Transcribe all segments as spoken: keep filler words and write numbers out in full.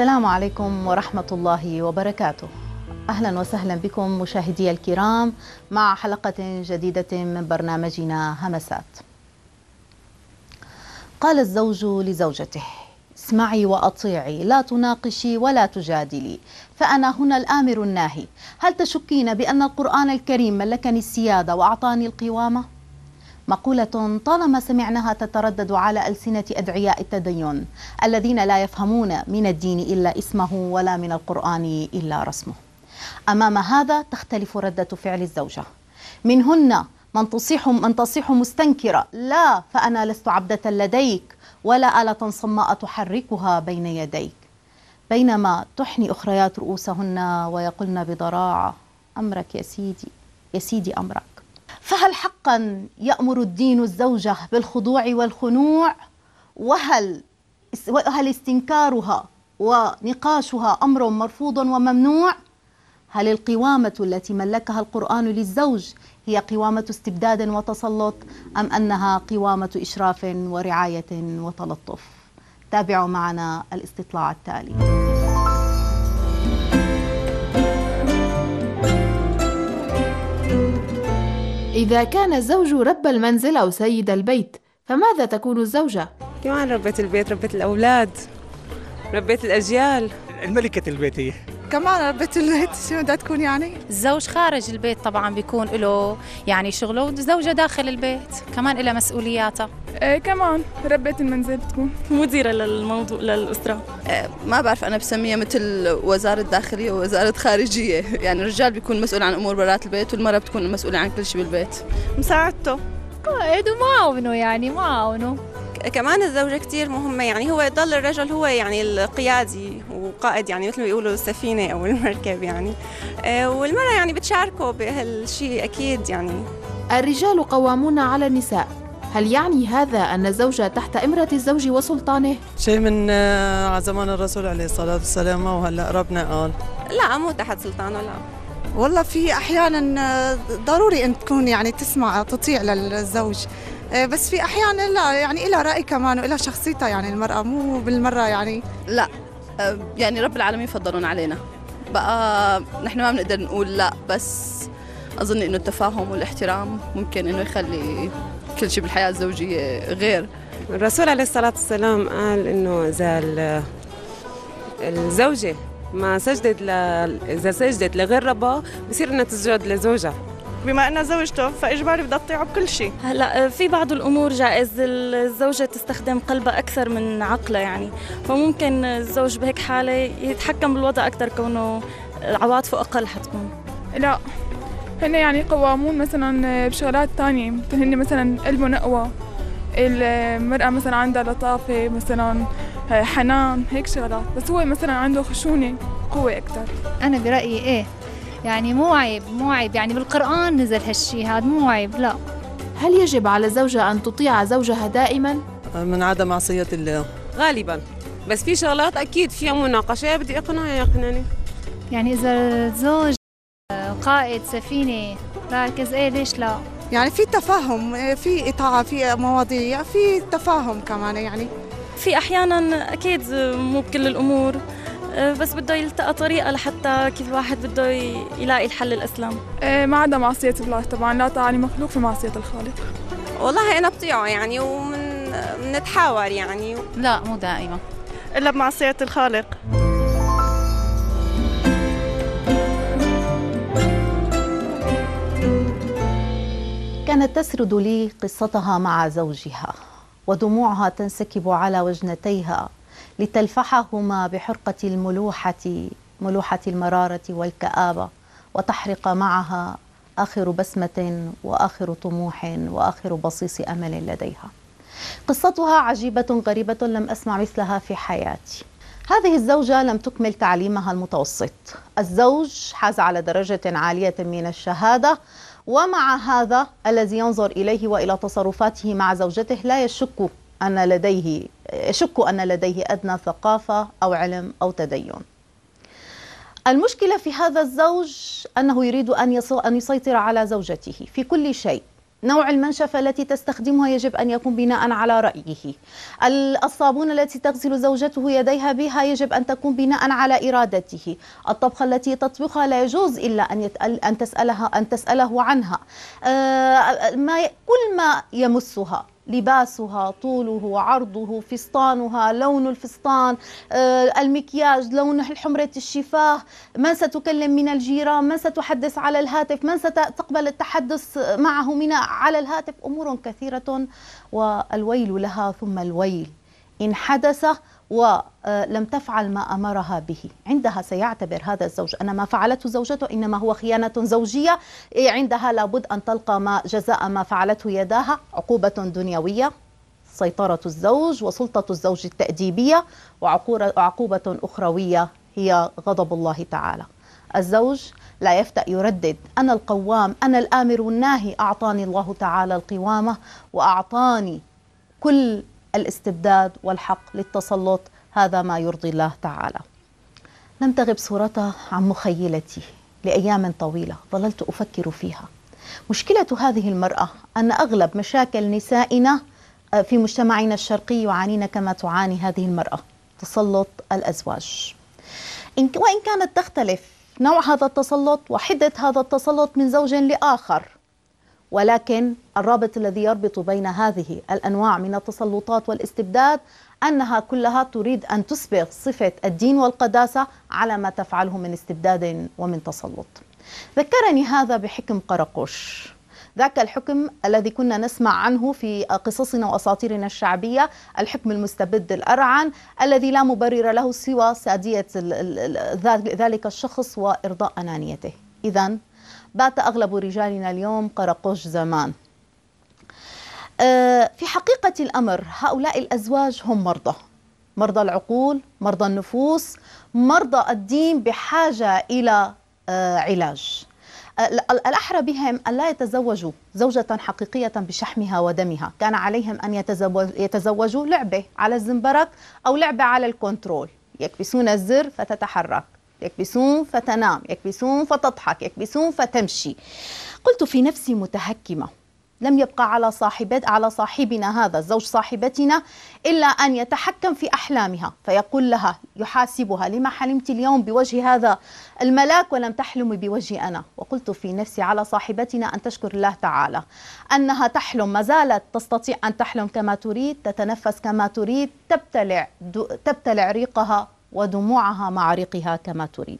السلام عليكم ورحمة الله وبركاته. أهلا وسهلا بكم مشاهدي الكرام مع حلقة جديدة من برنامجنا همسات. قال الزوج لزوجته: اسمعي وأطيعي، لا تناقشي ولا تجادلي، فأنا هنا الآمر الناهي. هل تشكين بأن القرآن الكريم ملكني السيادة وأعطاني القوامة؟ مقولة طالما سمعناها تتردد على ألسنة أدعياء التدين الذين لا يفهمون من الدين إلا اسمه ولا من القرآن إلا رسمه. أمام هذا تختلف ردة فعل الزوجة، منهن من تصيح من تصيح مستنكرة: لا، فأنا لست عبدة لديك ولا آلة صماء تحركها بين يديك، بينما تحني أخريات رؤوسهن ويقولن بضراعة: أمرك يا سيدي، يا سيدي أمرك. فهل حقا يأمر الدين الزوجة بالخضوع والخنوع؟ وهل هل استنكارها ونقاشها أمر مرفوض وممنوع؟ هل القوامة التي ملكها القرآن للزوج هي قوامة استبداد وتسلط، أم أنها قوامة إشراف ورعاية وتلطف؟ تابعوا معنا الاستطلاع التالي. إذا كان الزوج رب المنزل أو سيد البيت، فماذا تكون الزوجة؟ كمان ربة البيت، ربة الأولاد، ربة الأجيال، الملكة البيتية. كمان ربة البيت. شو بدها تكون يعني؟ الزوج خارج البيت طبعا بيكون له يعني شغله، والزوجة داخل البيت كمان لها مسؤولياتها. إيه كمان ربة المنزل بتكون مديرة للموضوع للأسرة. إيه ما بعرف، أنا بسميها مثل وزارة داخلية ووزارة خارجية، يعني الرجال بيكون مسؤول عن أمور برات البيت والمرأة بتكون مسؤولة عن كل شيء بالبيت. مساعدته، قائد ومعاونه، يعني معاونه. كمان الزوجة كتير مهمة، يعني هو يضل الرجل هو يعني القيادي وقائد، يعني مثل ما بيقولوا السفينة أو المركب يعني، والمرأة يعني بتشاركه بهالشيء أكيد. يعني الرجال قوامون على النساء، هل يعني هذا أن الزوجة تحت إمرة الزوج وسلطانه؟ شيء من زمان الرسول عليه الصلاة والسلام، وهلأ ربنا قال لا، مو تحت سلطانه. لا والله في أحيانا ضروري أن تكون يعني تسمع تطيع للزوج، بس في أحيانا لا، يعني إلها رأي كمان وإلها شخصيتها، يعني المرأة مو بالمرة يعني لا، يعني رب العالمين يفضلون علينا بقى، نحن ما بنقدر نقول لا، بس أظن إنه التفاهم والاحترام ممكن إنه يخلي كل شيء بالحياة الزوجية غير. الرسول عليه الصلاة والسلام قال إنه إذا الزوجة ما سجدت ل... إذا سجدت لغير ربها بصير إنها تسجد لزوجها، بما أنها زوجته فإجباري بدها تطيعه بكل شيء. هلا في بعض الأمور جائز الزوجة تستخدم قلبها أكثر من عقلها، يعني فممكن الزوج بهيك حالة يتحكم بالوضع أكثر كونه عواطفه أقل حتكون. لا، هن يعني قوامون مثلا بشغلات تانية، هن مثلا قلبهم أقوى، المرأة مثلا عندها لطافة، مثلا حنان، هيك شغلات، بس هو مثلا عنده خشونة، قوة أكثر. أنا برأيي إيه، يعني مو عيب، مو عيب، يعني بالقرآن نزل هالشي، هذا مو عيب. لا. هل يجب على الزوجة أن تطيع زوجها دائما؟ من عدم معصية الله غالبا، بس في شغلات أكيد فيها مناقشة بدي أقنعها يقنعني. يعني إذا الزوج قائد سفينة راكز، إيه ليش لا؟ يعني في تفاهم، في إطاعة، في مواضيع، في تفاهم كمان. يعني في أحيانا أكيد مو بكل الأمور، بس بده يلتقى طريقة لحتى كيف الواحد بده يلاقي الحل الأسلم. إيه ما عدا معصية الله طبعا، لا طاعة لمخلوق في معصية الخالق. والله أنا بطيعه يعني ومنتحاور يعني. لا مو دائما، إلا بمعصية الخالق. كانت تسرد لي قصتها مع زوجها، ودموعها تنسكب على وجنتيها لتلفحهما بحرقة الملوحة، ملوحة المرارة والكآبة، وتحرق معها آخر بسمة وآخر طموح وآخر بصيص أمل لديها. قصتها عجيبة غريبة، لم أسمع مثلها في حياتي. هذه الزوجة لم تكمل تعليمها المتوسط، الزوج حاز على درجة عالية من الشهادة، ومع هذا الذي ينظر إليه وإلى تصرفاته مع زوجته لا يشك أن لديه يشك أن لديه أدنى ثقافة أو علم أو تدين. المشكلة في هذا الزوج أنه يريد أن أن يسيطر على زوجته في كل شيء، نوع المنشفة التي تستخدمها يجب أن يكون بناء على رأيه. الصابون التي تغسل زوجته يديها بها يجب أن تكون بناء على إرادته. الطبخة التي تطبخها لا يجوز إلا أن يتأل أن تسألها أن تسأله عنها. آه ما كل ما يمسها، لباسها، طوله، عرضه، فستانها، لون الفستان، المكياج، لون حمرة الشفاه، من ستكلم من الجيران، من ستحدث على الهاتف، من ستقبل التحدث معه من على الهاتف، أمور كثيرة والويل لها ثم الويل إن حدث ولم تفعل ما أمرها به. عندها سيعتبر هذا الزوج أن ما فعلته زوجته إنما هو خيانة زوجية. عندها لابد أن تلقى ما جزاء ما فعلته يداها، عقوبة دنيوية، سيطرة الزوج وسلطة الزوج التأديبية، وعقوبة أخروية هي غضب الله تعالى. الزوج لا يفتأ يردد أنا القوام، أنا الآمر الناهي، أعطاني الله تعالى القوامة وأعطاني كل الاستبداد والحق للتسلط، هذا ما يرضي الله تعالى. لم تغب صورتها عن مخيلتي لأيام طويلة، ظللت أفكر فيها. مشكلة هذه المرأة أن أغلب مشاكل نسائنا في مجتمعنا الشرقي يعانين كما تعاني هذه المرأة، تسلط الأزواج. وإن كانت تختلف نوع هذا التسلط وحدة هذا التسلط من زوج لآخر، ولكن الرابط الذي يربط بين هذه الأنواع من التسلطات والاستبداد أنها كلها تريد أن تسبغ صفة الدين والقداسة على ما تفعله من استبداد ومن تسلط. ذكرني هذا بحكم قرقوش، ذاك الحكم الذي كنا نسمع عنه في قصصنا وأساطيرنا الشعبية، الحكم المستبد الأرعن الذي لا مبرر له سوى سادية ذلك الشخص وإرضاء أنانيته. إذن بات أغلب رجالنا اليوم قرقوش زمان. في حقيقة الأمر هؤلاء الأزواج هم مرضى، مرضى العقول، مرضى النفوس، مرضى الدين بحاجة إلى علاج. الأحرى بهم أن لا يتزوجوا زوجة حقيقية بشحمها ودمها، كان عليهم أن يتزوجوا لعبة على الزنبرك أو لعبة على الكنترول، يكبسون الزر فتتحرك، يكبسون فتنام، يكبسون فتضحك، يكبسون فتمشي. قلت في نفسي متهكمة، لم يبقى على صاحبت على صاحبنا هذا الزوج صاحبتنا إلا أن يتحكم في أحلامها، فيقول لها يحاسبها لما حلمت اليوم بوجه هذا الملاك ولم تحلم بوجهي أنا. وقلت في نفسي على صاحبتنا أن تشكر الله تعالى أنها تحلم، ما زالت تستطيع أن تحلم كما تريد، تتنفس كما تريد، تبتلع تبتلع ريقها ودموعها مع ريقها كما تريد.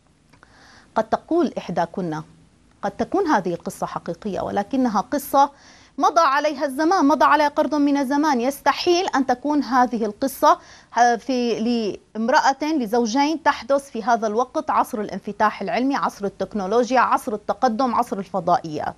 قد تقول إحداكن قد تكون هذه القصة حقيقية، ولكنها قصة مضى عليها الزمان، مضى عليها قرض من الزمان. يستحيل أن تكون هذه القصة في لامرأة لزوجين تحدث في هذا الوقت، عصر الانفتاح العلمي، عصر التكنولوجيا، عصر التقدم، عصر الفضائيات.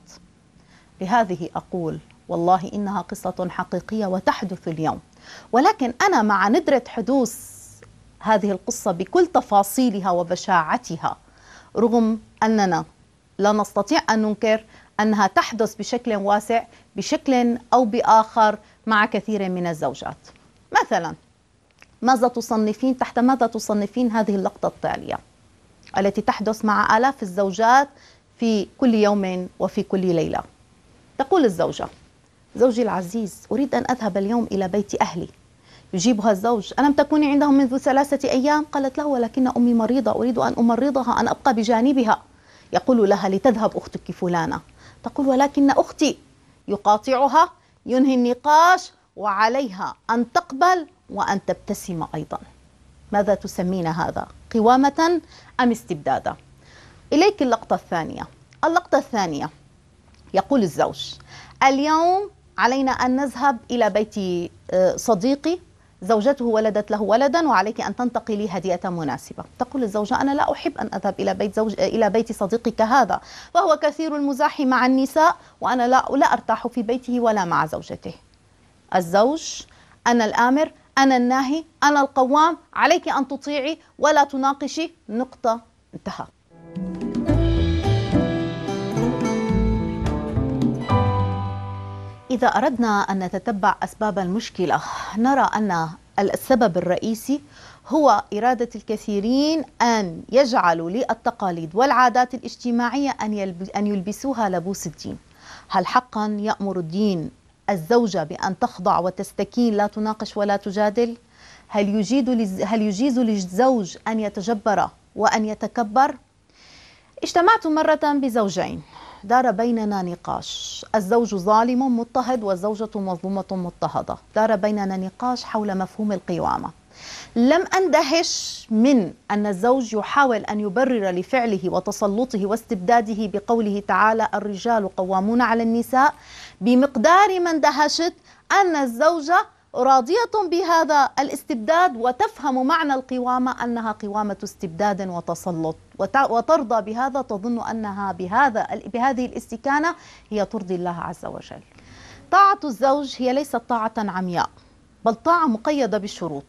لهذه أقول والله إنها قصة حقيقية وتحدث اليوم، ولكن أنا مع ندرة حدوث هذه القصة بكل تفاصيلها وبشاعتها، رغم أننا لا نستطيع أن ننكر أنها تحدث بشكل واسع بشكل أو بآخر مع كثير من الزوجات. مثلا ماذا تصنفين تحت ماذا تصنفين هذه اللقطة التالية التي تحدث مع آلاف الزوجات في كل يوم وفي كل ليلة؟ تقول الزوجة: زوجي العزيز، أريد أن أذهب اليوم إلى بيت أهلي. يجيبها الزوج: ألم تكوني عندهم منذ ثلاثة أيام؟ قالت له: ولكن أمي مريضة، أريد أن أمرضها، أن أبقى بجانبها. يقول لها: لتذهب أختك فلانة. تقول: ولكن أختي. يقاطعها، ينهي النقاش، وعليها أن تقبل وأن تبتسم أيضا. ماذا تسمين هذا؟ قوامة أم استبدادا؟ إليك اللقطة الثانية. اللقطة الثانية يقول الزوج: اليوم علينا أن نذهب إلى بيت صديقي، زوجته ولدت له ولدا وعليك أن تنتقلي هدية مناسبة. تقول الزوجة: أنا لا أحب أن أذهب إلى بيت زوج إلى بيت صديقك هذا، فهو كثير المزاح مع النساء وأنا لا لا أرتاح في بيته ولا مع زوجته. الزوج: أنا الآمر، أنا الناهي، أنا القوام، عليك أن تطيعي ولا تناقشي، نقطة، انتهى. إذا أردنا أن نتتبع أسباب المشكلة نرى أن السبب الرئيسي هو إرادة الكثيرين أن يجعلوا للتقاليد والعادات الاجتماعية أن يلبسوها لبوس الدين. هل حقا يأمر الدين الزوجة بأن تخضع وتستكين لا تناقش ولا تجادل؟ هل يجيز هل يجيز للزوج أن يتجبر وأن يتكبر؟ اجتمعت مرة بزوجين دار بيننا نقاش، الزوج ظالم مضطهد والزوجة مظلومة مضطهدة، دار بيننا نقاش حول مفهوم القوامة. لم أندهش من أن الزوج يحاول أن يبرر لفعله وتسلطه واستبداده بقوله تعالى الرجال قوامون على النساء، بمقدار ما اندهشت أن الزوجة راضية بهذا الاستبداد وتفهم معنى القوامة أنها قوامة استبداد وتسلط، وترضى بهذا، تظن أنها بهذا بهذه الاستكانة هي ترضي الله عز وجل. طاعة الزوج هي ليست طاعة عمياء، بل طاعة مقيدة بشروط.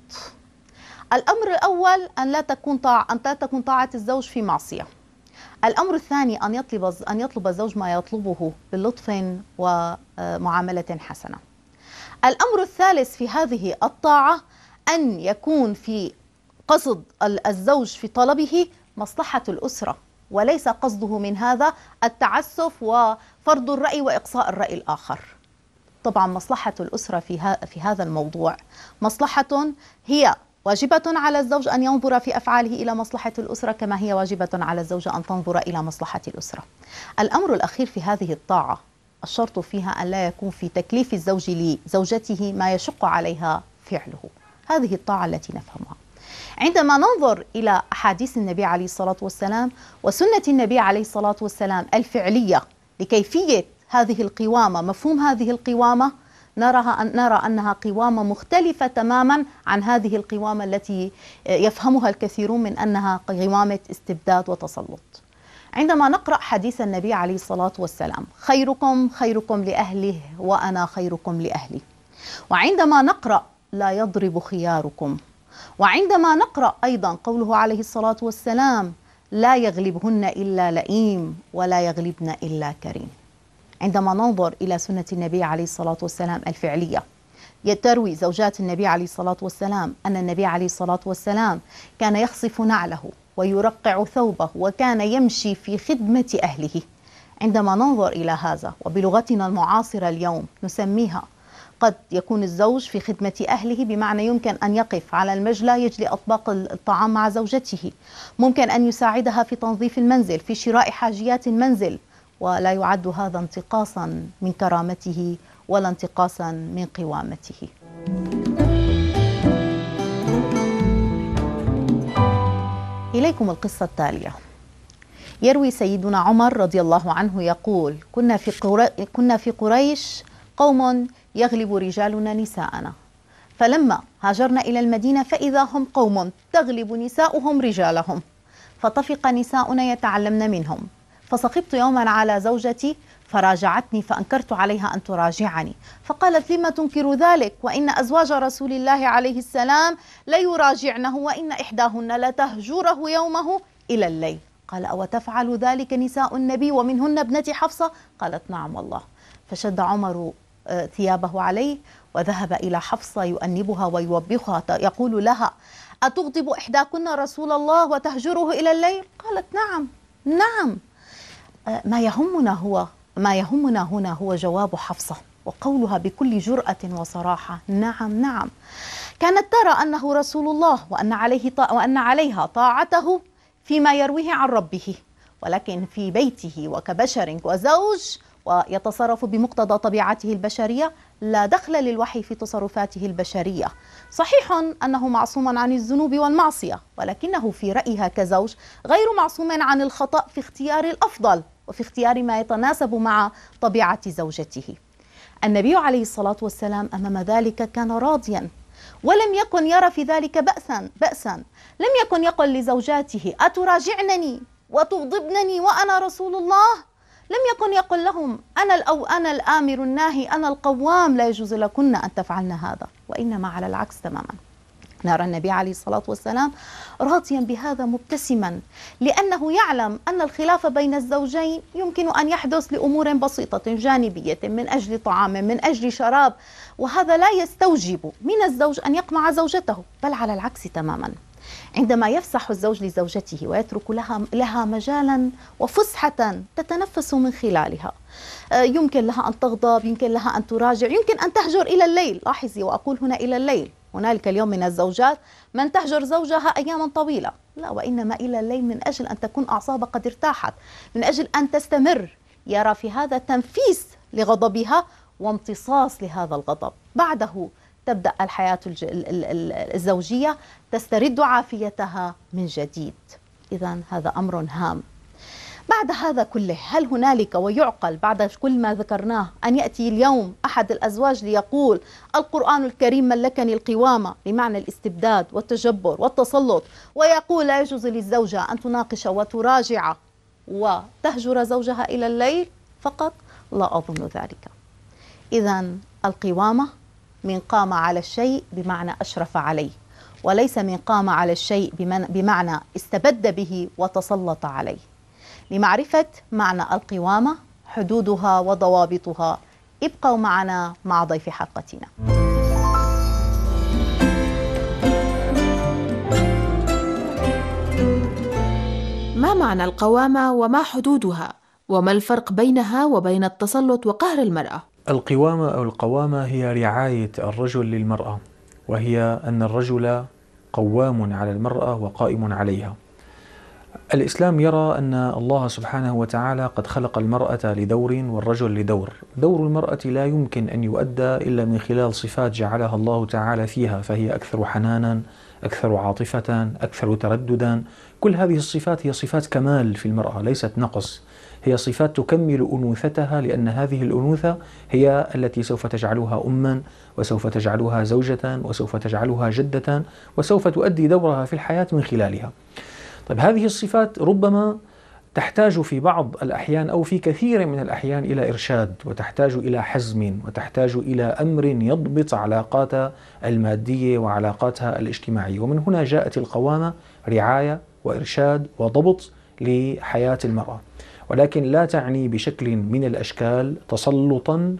الأمر الأول أن لا تكون طاعة أن لا تكون طاعة الزوج في معصية. الأمر الثاني أن يطلب أن يطلب الزوج ما يطلبه بلطف ومعاملة حسنة. الأمر الثالث في هذه الطاعة أن يكون في قصد الزوج في طلبه مصلحة الأسرة، وليس قصده من هذا التعسف وفرض الرأي وإقصاء الرأي الآخر. طبعا مصلحة الأسرة في, في هذا الموضوع مصلحة هي واجبة على الزوج أن ينظر في أفعاله إلى مصلحة الأسرة، كما هي واجبة على الزوجة أن تنظر إلى مصلحة الأسرة. الأمر الأخير في هذه الطاعة الشرط فيها أن لا يكون في تكليف الزوج لزوجته ما يشق عليها فعله. هذه الطاعة التي نفهمها. عندما ننظر إلى أحاديث النبي عليه الصلاة والسلام وسنة النبي عليه الصلاة والسلام الفعلية لكيفية هذه القوامة، مفهوم هذه القوامة، نراها أن نرى أنها قوامة مختلفة تماما عن هذه القوامة التي يفهمها الكثيرون من أنها قوامة استبداد وتسلط. عندما نقرأ حديث النبي عليه الصلاة والسلام خيركم خيركم لأهله وأنا خيركم لأهلي، وعندما نقرأ لا يضرب خياركم، وعندما نقرأ أيضا قوله عليه الصلاة والسلام لا يغلبهن إلا لئيم ولا يغلبن إلا كريم، عندما ننظر إلى سنة النبي عليه الصلاة والسلام الفعلية يتروي زوجات النبي عليه الصلاة والسلام أن النبي عليه الصلاة والسلام كان يخصف نعله ويرقع ثوبه وكان يمشي في خدمة أهله. عندما ننظر إلى هذا وبلغتنا المعاصرة اليوم نسميها قد يكون الزوج في خدمة أهله، بمعنى يمكن أن يقف على المجلى يجلي أطباق الطعام مع زوجته، ممكن أن يساعدها في تنظيف المنزل، في شراء حاجيات المنزل، ولا يعد هذا انتقاصا من كرامته ولا انتقاصا من قوامته. إليكم القصة التالية. يروي سيدنا عمر رضي الله عنه يقول كنا في, قري... كنا في قريش قوم يغلب رجالنا نساءنا، فلما هاجرنا إلى المدينة فإذا هم قوم تغلب نساؤهم رجالهم، فطفق نساؤنا يتعلمن منهم، فصخبت يوما على زوجتي فراجعتني فأنكرت عليها أن تراجعني، فقالت لما تنكر ذلك وإن أزواج رسول الله عليه السلام ليراجعنه وإن إحداهن لتهجره يومه إلى الليل. قال أو تفعل ذلك نساء النبي ومنهن ابنة حفصة؟ قالت نعم والله. فشد عمر ثيابه عليه وذهب إلى حفصة يؤنبها ويوبخها، يقول لها أتغضب إحداكن رسول الله وتهجره إلى الليل؟ قالت نعم نعم. ما يهمنا هو ما يهمنا هنا هو جواب حفصة وقولها بكل جرأة وصراحة نعم نعم. كانت ترى أنه رسول الله وأن عليه وأن عليها طاعته فيما يرويه عن ربه، ولكن في بيته وكبشر وزوج ويتصرف بمقتضى طبيعته البشرية لا دخل للوحي في تصرفاته البشرية. صحيح أنه معصوم عن الذنوب والمعصية، ولكنه في رأيها كزوج غير معصوم عن الخطأ في اختيار الأفضل وفي اختيار ما يتناسب مع طبيعة زوجته. النبي عليه الصلاة والسلام أمام ذلك كان راضيا، ولم يكن يرى في ذلك بأسا بأسا لم يكن يقل لزوجاته أتراجعنني وتغضبنني وأنا رسول الله، لم يكن يقل لهم أنا الأو أنا الآمر الناهي أنا القوام لا يجوز لكن أن تفعلن هذا، وإنما على العكس تماما. نرى النبي عليه الصلاة والسلام راضيا بهذا مبتسما، لأنه يعلم أن الخلاف بين الزوجين يمكن أن يحدث لأمور بسيطة جانبية من أجل طعام من أجل شراب، وهذا لا يستوجب من الزوج أن يقمع زوجته، بل على العكس تماما. عندما يفسح الزوج لزوجته ويترك لها لها مجالا وفسحة تتنفس من خلالها، يمكن لها أن تغضب، يمكن لها أن تراجع، يمكن أن تهجر إلى الليل. لاحظي وأقول هنا إلى الليل، هنالك اليوم من الزوجات من تهجر زوجها أياما طويلة، لا وإنما إلى الليل من أجل أن تكون أعصابها قد ارتاحت، من أجل أن تستمر، يرى في هذا تنفيس لغضبها وامتصاص لهذا الغضب. بعده تبدأ الحياة الزوجية تسترد عافيتها من جديد. إذن هذا أمر هام. بعد هذا كله هل هنالك ويعقل بعد كل ما ذكرناه أن يأتي اليوم أحد الأزواج ليقول القرآن الكريم ملكني القوامة بمعنى الاستبداد والتجبر والتسلط، ويقول لا يجوز للزوجة أن تناقش وتراجع وتهجر زوجها إلى الليل فقط؟ لا أظن ذلك. إذن القوامة من قام على الشيء بمعنى أشرف عليه، وليس من قام على الشيء بمعنى استبد به وتسلط عليه. لمعرفة معنى القوامة، حدودها وضوابطها، ابقوا معنا مع ضيف حلقتنا. ما معنى القوامة وما حدودها؟ وما الفرق بينها وبين التسلط وقهر المرأة؟ القوامة أو القوامة هي رعاية الرجل للمرأة، وهي أن الرجل قوام على المرأة وقائم عليها. الإسلام يرى أن الله سبحانه وتعالى قد خلق المرأة لدور والرجل لدور. دور المرأة لا يمكن أن يؤدى إلا من خلال صفات جعلها الله تعالى فيها، فهي أكثر حنانا، أكثر عاطفة، أكثر ترددا. كل هذه الصفات هي صفات كمال في المرأة، ليست نقص، هي صفات تكمل أنوثتها، لأن هذه الأنوثة هي التي سوف تجعلها أما، وسوف تجعلها زوجة، وسوف تجعلها جدة، وسوف تؤدي دورها في الحياة من خلالها. طيب هذه الصفات ربما تحتاج في بعض الأحيان أو في كثير من الأحيان إلى إرشاد، وتحتاج إلى حزم، وتحتاج إلى أمر يضبط علاقاتها المادية وعلاقاتها الاجتماعية. ومن هنا جاءت القوامة رعاية وإرشاد وضبط لحياة المرأة، ولكن لا تعني بشكل من الأشكال تسلطا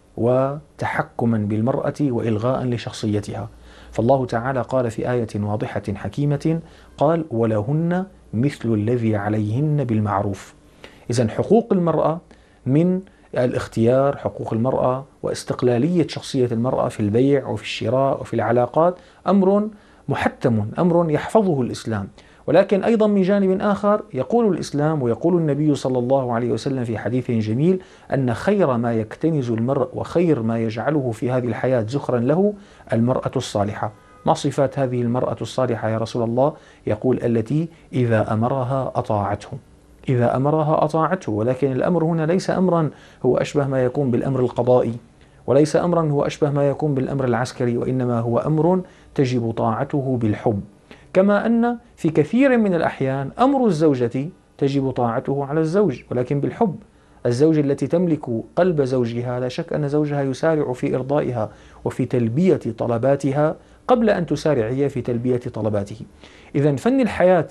وتحكما بالمرأة وإلغاء لشخصيتها. فالله تعالى قال في آية واضحة حكيمة، قال ولهن مثل الذي عليهن بالمعروف. إذن حقوق المرأة من الاختيار، حقوق المرأة واستقلالية شخصية المرأة في البيع وفي الشراء وفي العلاقات أمر محتم، أمر يحفظه الإسلام. ولكن أيضا من جانب آخر يقول الإسلام ويقول النبي صلى الله عليه وسلم في حديث جميل أن خير ما يكتنز المرء وخير ما يجعله في هذه الحياة زخرا له المرأة الصالحة. ما صفات هذه المرأة الصالحة يا رسول الله؟ يقول التي إذا أمرها أطاعته، إذا أمرها أطاعته. ولكن الأمر هنا ليس أمرا هو أشبه ما يكون بالأمر القضائي، وليس أمرا هو أشبه ما يكون بالأمر العسكري، وإنما هو أمر تجب طاعته بالحب. كما أن في كثير من الأحيان أمر الزوجة تجب طاعته على الزوج ولكن بالحب. الزوجة التي تملك قلب زوجها لا شك أن زوجها يسارع في إرضائها وفي تلبية طلباتها قبل أن تسارع هي في تلبية طلباته. إذن فن الحياة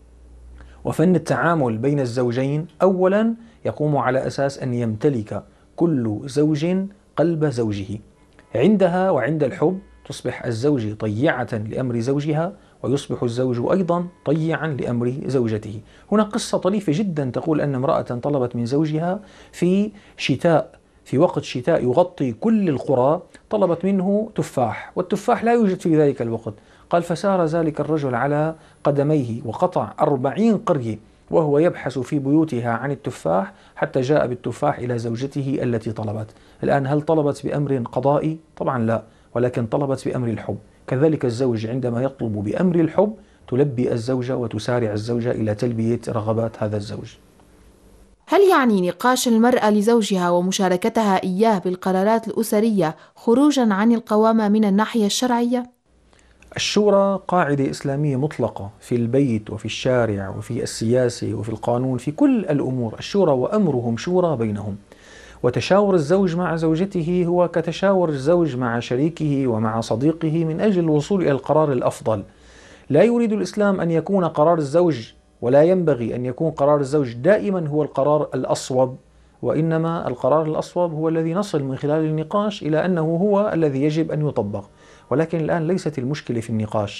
وفن التعامل بين الزوجين أولا يقوم على أساس أن يمتلك كل زوج قلب زوجه. عندها وعند الحب تصبح الزوجة طيعة لأمر زوجها، ويصبح الزوج أيضا طيعا لأمر زوجته. هنا قصة طريفة جدا تقول أن امرأة طلبت من زوجها في شتاء، في وقت شتاء يغطي كل القرى، طلبت منه تفاح، والتفاح لا يوجد في ذلك الوقت. قال فسار ذلك الرجل على قدميه وقطع أربعين قرية وهو يبحث في بيوتها عن التفاح حتى جاء بالتفاح إلى زوجته التي طلبت. الآن هل طلبت بأمر قضائي؟ طبعا لا، ولكن طلبت بأمر الحب. كذلك الزوج عندما يطلب بأمر الحب تلبي الزوجة وتسارع الزوجة إلى تلبية رغبات هذا الزوج. هل يعني نقاش المرأة لزوجها ومشاركتها إياه بالقرارات الأسرية خروجا عن القوامة من الناحية الشرعية؟ الشورى قاعدة إسلامية مطلقة في البيت وفي الشارع وفي السياسة وفي القانون، في كل الأمور الشورى وأمرهم شورى بينهم. وتشاور الزوج مع زوجته هو كتشاور الزوج مع شريكه ومع صديقه من أجل الوصول إلى القرار الأفضل. لا يريد الإسلام أن يكون قرار الزوج، ولا ينبغي أن يكون قرار الزوج دائما هو القرار الأصوب، وإنما القرار الأصوب هو الذي نصل من خلال النقاش إلى أنه هو الذي يجب أن يطبق. ولكن الآن ليست المشكلة في النقاش،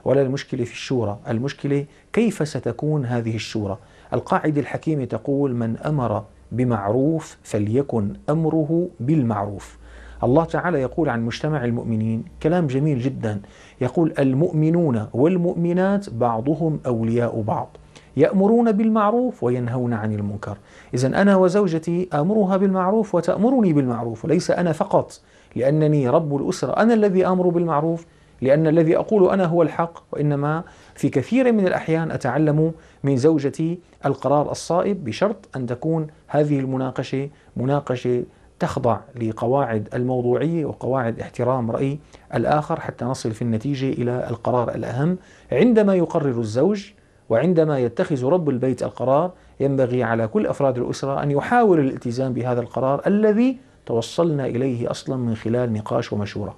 ولا المشكلة في الشورى، المشكلة كيف ستكون هذه الشورى. القاعدة الحكيمة تقول: من أمر بمعروف فليكن أمره بالمعروف. الله تعالى يقول عن مجتمع المؤمنين كلام جميل جدا، يقول: المؤمنون والمؤمنات بعضهم أولياء بعض يأمرون بالمعروف وينهون عن المنكر. إذن أنا وزوجتي آمرها بالمعروف وتأمرني بالمعروف، وليس أنا فقط لأنني رب الأسرة أنا الذي آمر بالمعروف لأن الذي أقول أنا هو الحق، وإنما في كثير من الأحيان أتعلم من زوجتي القرار الصائب، بشرط أن تكون هذه المناقشة مناقشة تخضع لقواعد الموضوعية وقواعد احترام رأي الآخر، حتى نصل في النتيجة إلى القرار الأهم. عندما يقرر الزوج وعندما يتخذ رب البيت القرار، ينبغي على كل أفراد الأسرة أن يحاول الالتزام بهذا القرار الذي توصلنا إليه أصلا من خلال نقاش ومشورة.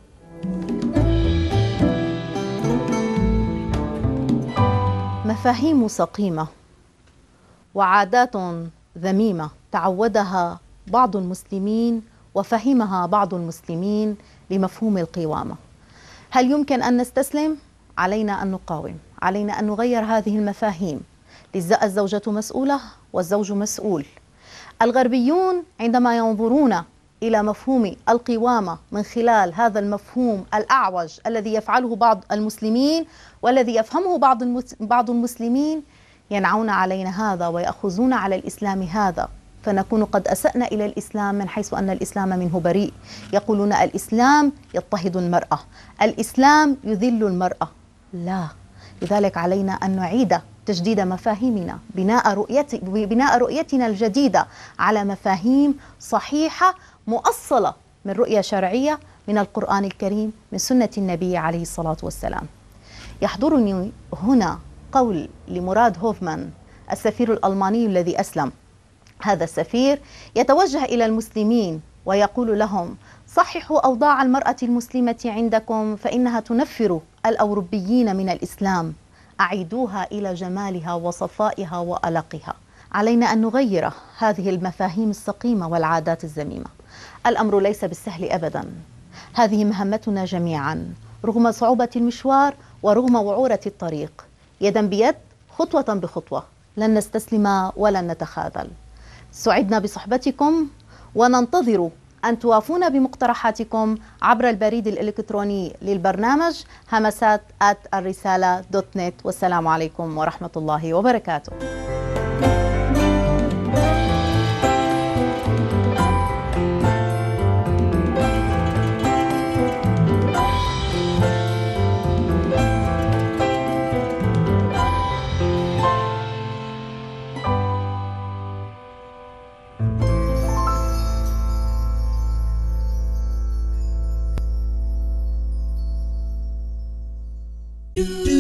مفاهيم سقيمة وعادات ذميمة تعودها بعض المسلمين وفهمها بعض المسلمين لمفهوم القوامة. هل يمكن أن نستسلم؟ علينا أن نقاوم، علينا أن نغير هذه المفاهيم. الزوجة مسؤولة والزوج مسؤول. الغربيون عندما ينظرون إلى مفهوم القوامة من خلال هذا المفهوم الأعوج الذي يفعله بعض المسلمين والذي يفهمه بعض بعض المسلمين، ينعون علينا هذا ويأخذون على الإسلام هذا، فنكون قد أسأنا إلى الإسلام من حيث أن الإسلام منه بريء. يقولون الإسلام يضطهد المرأة، الإسلام يذل المرأة. لا، لذلك علينا أن نعيد تجديد مفاهيمنا، بناء رؤيت بناء رؤيتنا الجديدة على مفاهيم صحيحة مؤصلة من رؤية شرعية من القرآن الكريم، من سنة النبي عليه الصلاة والسلام. يحضرني هنا قول لمراد هوفمان السفير الألماني الذي أسلم. هذا السفير يتوجه إلى المسلمين ويقول لهم: صححوا أوضاع المرأة المسلمة عندكم فإنها تنفر الأوروبيين من الإسلام، أعيدوها إلى جمالها وصفائها وألقها. علينا أن نغير هذه المفاهيم السقيمة والعادات الذميمة. الأمر ليس بالسهل أبدا، هذه مهمتنا جميعا رغم صعوبة المشوار ورغم وعورة الطريق. يدا بيد، خطوة بخطوة، لن نستسلم ولن نتخاذل. سعدنا بصحبتكم وننتظر أن توافونا بمقترحاتكم عبر البريد الإلكتروني للبرنامج همسات آت الرسالة دوت نت. والسلام عليكم ورحمة الله وبركاته. do